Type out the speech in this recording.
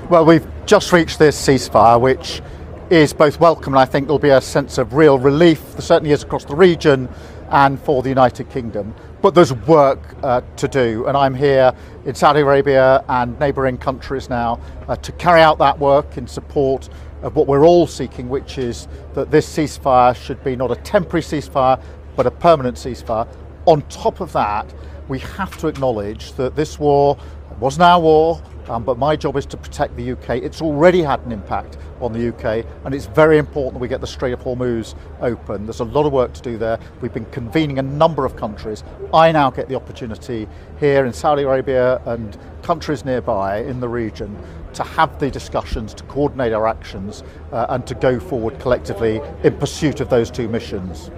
Well, we've just reached this ceasefire, which is both welcome, and I think there'll be a sense of real relief. There certainly is across the region and for the United Kingdom. But there's work to do, and I'm here in Saudi Arabia and neighbouring countries now to carry out that work in support of what we're all seeking, which is that this ceasefire should be not a temporary ceasefire, but a permanent ceasefire. On top of that, we have to acknowledge that this war wasn't our war, but my job is to protect the UK. It's already had an impact on the UK, and it's very important that we get the Strait of Hormuz open. There's a lot of work to do there. We've been convening a number of countries. I now get the opportunity here in Saudi Arabia and countries nearby in the region to have the discussions, to coordinate our actions, and to go forward collectively in pursuit of those two missions.